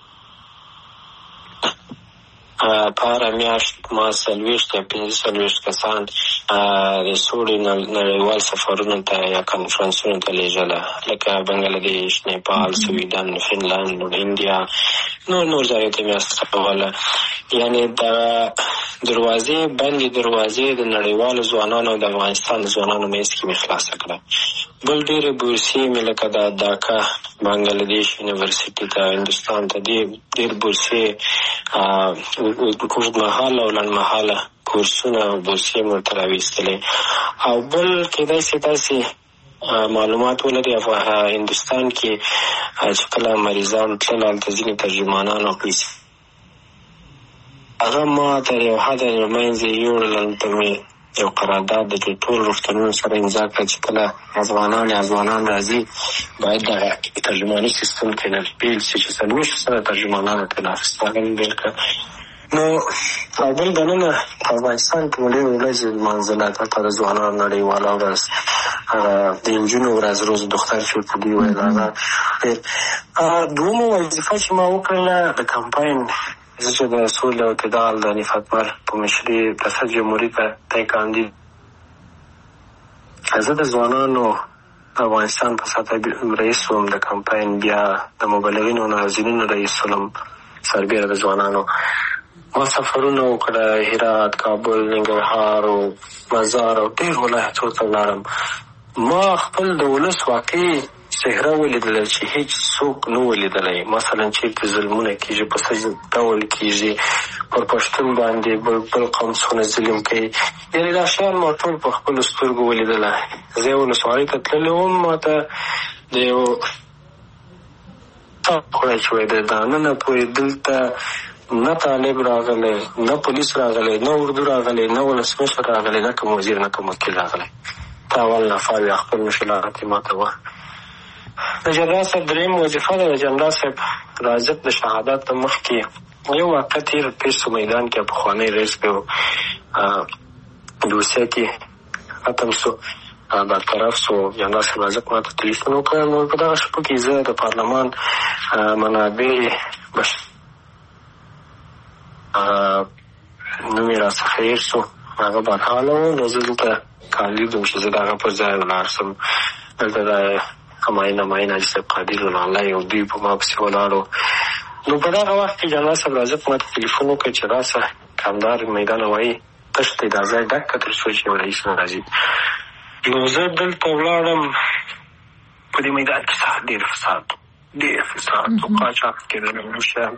په هره میاشت ما څلوېښت یا پنځه څلوېښت کسان د سولې نړیوال سفرونو ته یا کنفرانسونو ته لېږله لکه بنګلادیش، نیپال، سویډن، فنلند، انډیا، نور نور ځایو ته مې استوله. یعنې دغه دروازې بندې دروازې د نړیوالو ځوانانو او د افغانستان د ځوانانو منځ کې مې خلاصه کړه. بل ډېرې بورسیې مې لکه د ډاکا بنګلادیش یونیورسټي ته هندوستان ته ډېر بورسیې اوږدمهاله او لنډمهاله کورسونه او بورسیې مې ورته راویستلې. او بل کېدای شي تاسې معلومات ولري هندوستان کې چې کله مریضان تلل هلته ځینې ترجمانان او پیسې هغه ما تر یو حده منځې یوړل. هلته مې یو قرارداد د ټول روغتونونو سره امضا کړه چې کله افغانان یا ځوانان راځي باید دغه ترجماني سیستم ترېنه بېل شي چې څلوېښت سره ترجمانانو ترېنه اخیسته. هغه مې بېل کړه. نو او بل دننه په افغانستان کې مو ډېرې ورځې لمانځله هلته د ځوانانو نړیواله ورځ د نجونو ورځ روز دختر چې ورته دوی ویل هغه دومه وظیفه چې ما وکړله د کمپاین زه چې د سولې او اعتدال د نفت مر په مشري ریاست جمهوري ته دی کاندید زه د ځوانانو افغانستان په سطح رئیس وم د کمپاین بیا د مبلغینو او ناظرینو رئیس وم سربیره د ځوانانو ما سفرونه وکړه هرات، کابل، ننګرهار او مزار او ډېر ولایتونو ته ولاړم. ما خپل د ولس واقعي څهره ولیدله چې هیڅ څوک نه ولیدلی. مثلا چېرته ظلمونه کېږي په څه ډول کېږي پر پښتون باندې بل بل قوم څونه ظلم کوي. یعنې دا شیان ما ټول په خپلو سترګو ولیدله. زه یې ولسوالۍ ته تللی وم. ما ته د یو خوړی چې وایي د دانه پورې دلته نه طالب راغلی، نه پولیس راغلی، نه اردو راغلی، نه ولسمشر راغلی، نه کوم وزیر، نه کوم وکیل راغلی. تا اول نفر یا خپل مشکلات یې ماته وه. د جنرال صاحب درېیم وظیفه ده. د جنرال صاحب رازق د شهادت مخکې یو واقع تېر پیسو میدان کې پخوانی رئیس په دوسیه کې ختم سو، برطرف سو. جنرال صاحب رازق ماته تلیفون وکړ. نو په دغه شپه کې زه د پارلمان منابع بش نوم یې راڅخه هېر سو، هغه بدحاله و. نو زه دلته کاندید وم چې زه د هغه پر ځای ولاړ سم. دلته د همایون همایون حاجي صاحب قادر الله او دوی په ما پسې ولاړو. نو په دغه وخت کې جنرال صاحب رازق ماته تلیفون وکړ چې راسه کمدار میدان وایي تش دی، دا ځای ډک که تر څو چې یو رئیس نه راځي. نو زه دلته ولاړم. په دې میدان کې سخت ډېر فساد ډېر فساد و قاچاق کېدل. نو شیان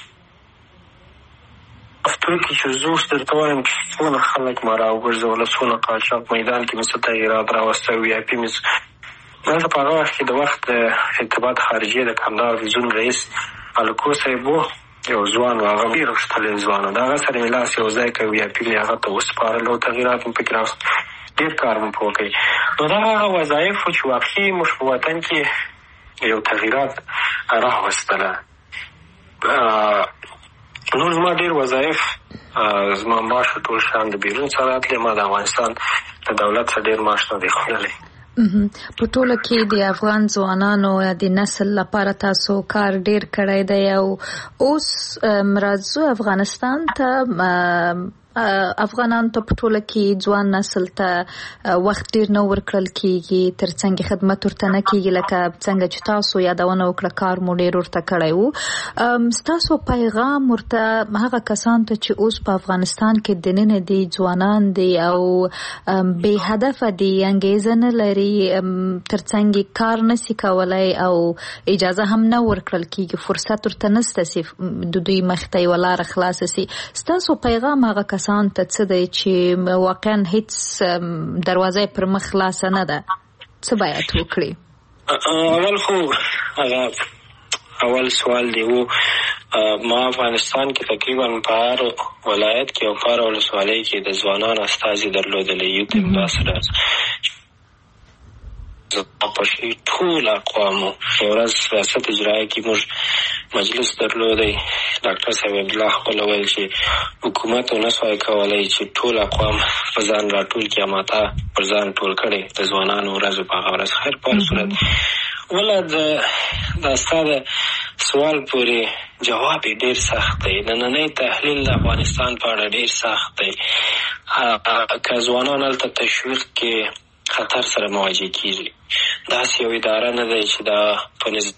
هفتو کې چې زه اوس درته وایم چې څونه خلک ما راوګرځوله، څونه قاچاق میدان کې مې څه تغیرات راوستی. وي آی پي مې دلته په هغه وخت کې د وخت ارتباط خارجیه د کمدار زون رئیس الکو صاحب و، یو ځوان و، هغه ډېر غښتلی ځوان و. د هغه سره مې لاس یو ځای کړ. وي آی پي مې هغه ته وسپارل او تغیرات مې پکې راوست. ډېر کار مو په وکړي. نو دا هغه وظایف و چې واقعي موږ په وطن کې یو تغیرات راوستله. نور زما ډېر وظایف، زما معاش ټول شیان د بیرون څخه راتلې. ما د افغانستان د دولت څخه ډېر معاش نه دی خوړلی. په ټوله کې د افغان ځوانانو د نسل لپاره تاسو کار ډېر کړی دی او اوس راځو افغانستان ته. افغانان ته په ټوله کې ځوان نسل ته وخت ډېر نه ورکړل کېږي، تر څنګ خدمت ورته نه کېږي لکه څنګه چې تاسو یادونه وکړه کار مو ډېر ورته کړی و. ستاسو پیغام ورته هغه کسان ته چې اوس په افغانستان کې دننه دي، ځوانان دي او بې هدفه دي، انګېزه نه لري، تر څنګ کار نشي کولی او اجازه هم نه ورکړل کېږي، فرصت ورته نشته چې د دوی مخ ته یوه لاره خلاصه سي. ستاسو پیغام هغه کسان ته څه دی چې واقعا هیڅ دروازه پر مخ خلاصه نه ده، څه باید وکړي؟ اول خو هغه اول سوال دی و ما افغانستان کې تقریبا په هر ولایت کې او په هر ولسوالۍ کې د ځوانانو استازي درلودلی. یوت امباسډر په شي ټول اقوامو. یو ورځ ریاست اجرایه کې موږ مجلس درلودی. ډاکټر صاحب عبدالله خپله ویل چې حکومت ونه سوای کولی چې ټول اقوام په ځان راټول کړي، اما تا پر ځان ټول کړی د ځوانانو ورځو په هغه ورځ. خیر په هر صورت وله دا ستا د سوال پورې جواب یې ډېر سخت دی. نننی تحلیل د افغانستان په اړه ډېر سخت دی. که ځوانان هلته تشویق کې خطر سره مواجه کېږي. داسې یو اداره نه دی چې دا په نظام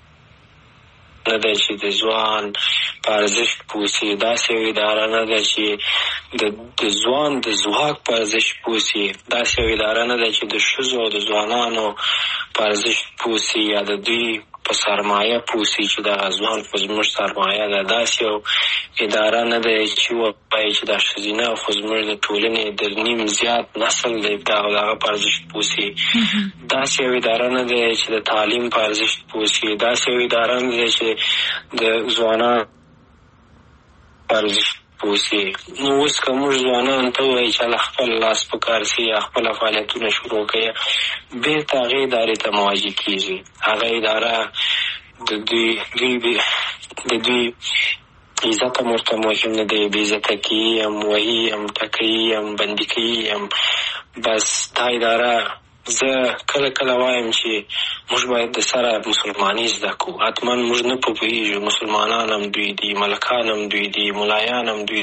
نه دی چې د ځوان په ارزښت پوسي. داسې یو اداره نه ده چې د ځوان د ځواک په ارزښت پوسي. داسې یو اداره نه ده چې د ښځو او د ځوانانو په ارزښت پوسي یا د دوی په سرمایه پوسي چې دغه ځوان خو زموږ سرمایه ده. داسې یو اداره نه ده چې ووایي چې دا ښځینه خو زموږ د ټولنې د نیم زیات نسل دی دغه دغه په ارزښت پوسي. داسې یو اداره نه ده چې د تعلیم په ارزښت پوسي. داسې یو اداره نه ده چې د ځوانانو په ارزښت پوسي. نو اوس که موږ ځوانانو ته ووایي چې هله خپل لاس په کار سي یا خپله فعالیتونه شروع کوي، بېرته هغې ادارې ته مواجه کېږي. هغه اداره د دوی دوی د دوی عزت هم ورته مهم نه دی. بې عزته کوي هم، وهي هم، ټکوي هم، بندي کوي هم. بس دا اداره زه کله کله وایم چې موږ باید د سره مسلماني زده کړو. حتما موږ نه پوهېږو، مسلمانان هم دوی دي، ملکان هم دوی دي، ملایان هم دوی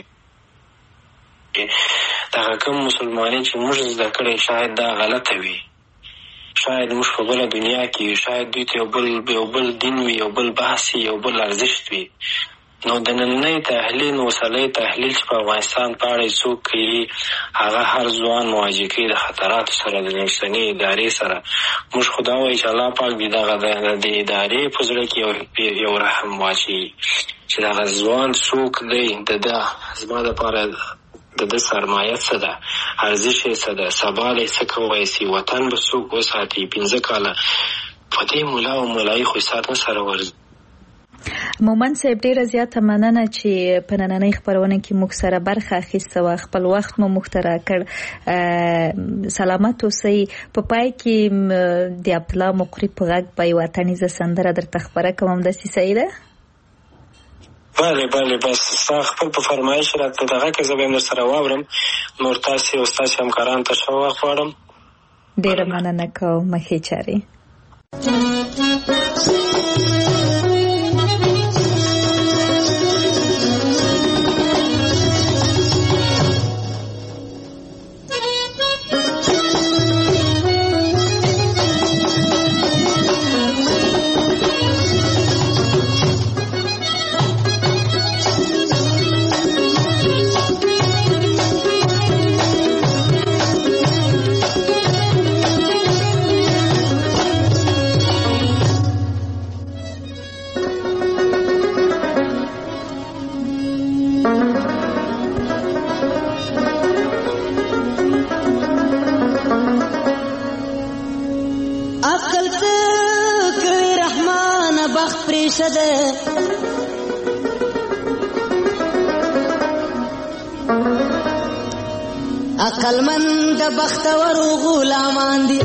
دي. دغه کوم مسلماني چې موږ زده کړی شاید دا غلطه وي، شاید موږ په بله دنیا کې، شاید دوی ته یو بل یو بل دین وي، یو بل بحث وي، یو بل ارزښت وي. نو د نننۍ تحلیل اوسنی تحلیل چې په افغانستان په اړه څوک کوي، هغه هر ځوان مواجه کوي د خطراتو سره، د اوسنۍ ادارې سره. موږ خو دا وایو چې الله پاک دې دغه د ادارې په زړه کې یو رحم واچوي چې دغه ځوان څوک دی، د ده زما دپاره د ده سرمایه څه ده، ارزښت یې څه ده، سبا له یې څه کولی سي، وطن به څوک وساتي. پنځه کاله په دې ملا او ملایي خو سر نه سره ورځي مومن صاحب ډیره زیاته مننه چې په نننۍ خپرونه کې موږ سره برخه اخیسته او خپل وخت مو موږ ته راکړ. سلامت اوسئ. په پای کې د عبدالله مقری په غږ به یوه وطنیزه سندره درته خپره کوم، همداسې صحیح ده؟ بله بله، بس ستا خپل په فرمایش راته دغه کې زه به هم درسره واورم. نور تاسې او ستاسې همکارانو ته ښه وخت غواړم. ډیره مننه کوم. ښې چارې. عقل مند بختور غلامان دي،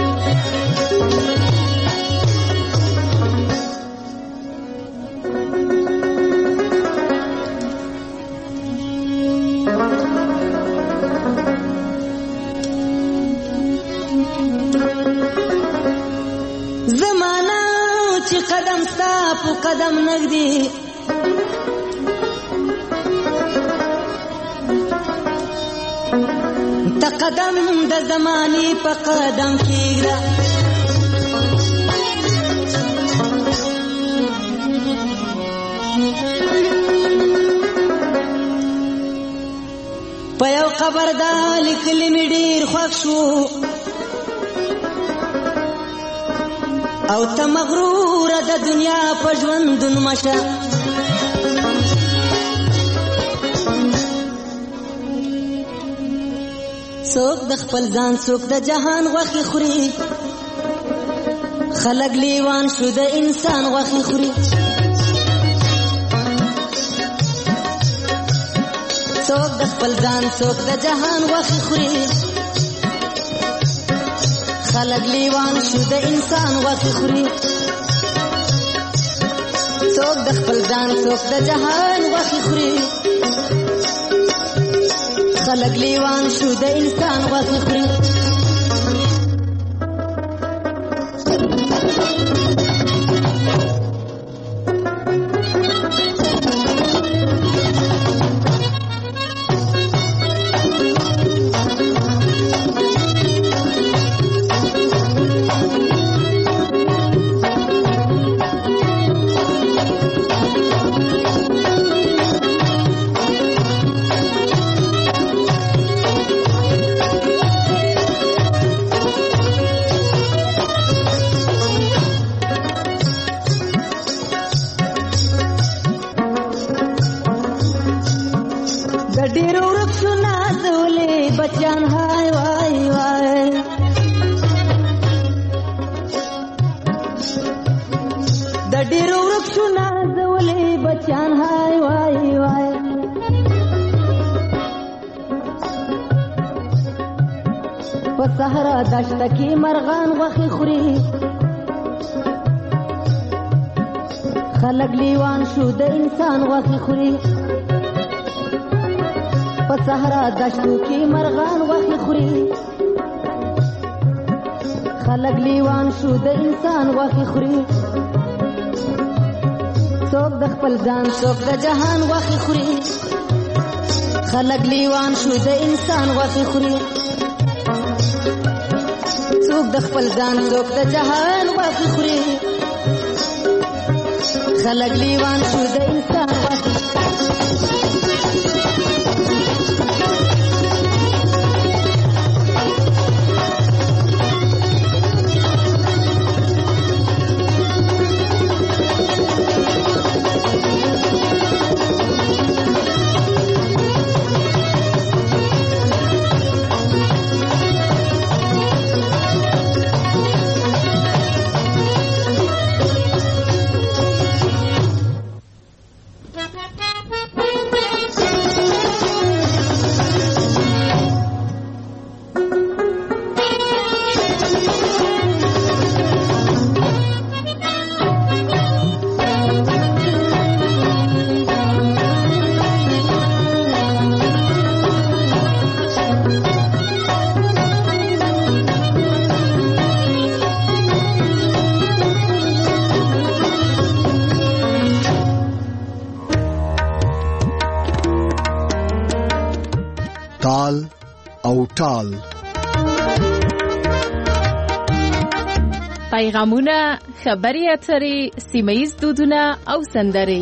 زمانہ چې قدم ستا په قدم نږدې، تا قدم د زماني په قدم کېږده. په یو قبر دا لیکلي مې ډېر خوښ شو، او ته مغروره د دنیا په ژوندون مشه. څوک د خپل ځان څوک د جهان غوښې خوري، خلک لیوان شو د انسان غوښې خوري. څوک د خپل ځان څوک د جهان غوښې خوري، خلک لیوان شو د انسان غوښې خوري. څوک د خپل ځان څوک د جهان غوښې خوري، خلق لیوان شو د انسان غوښې خوري. صحرا دشت کی مرغان غوښې خوري، خلک لیوان شو د انسان غوښې خوري. په صحرا دشتو کې مرغان غوښې خوري، خلک لیوان شو د انسان غوښې خوري. څوک د خپل ځان څوک د جهان غوښې خوري، خلک لیوان شو د انسان غوښې خوري. څوک د خپل ځان څوک د جهان غوښې خوري، خلک لیوان شو د انسان غوښې خوري. تال او ټال. پیغامونه، خبري اترې، سیمه‌ییز دودونه او سندرې.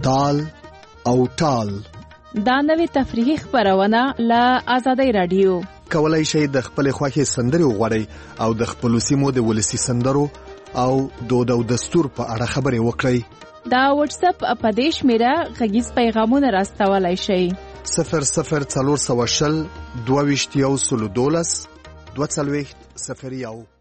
دال او ټال. دا نوې تفریحي خبرونه له آزادۍ رادیو. کولای شئ د خپل خوښې سندرې وغواړئ او د خپل سیمو د ولسی سندرو او دود او دستور په اړه خبرې وکړئ. دا واتس اپ په دې شمیره غږیز پیغامونه راستولای شئ. صفر صفر څلور سوه شل دوه ویشت یو سلو دولس دوه څلوېښت صفر یو.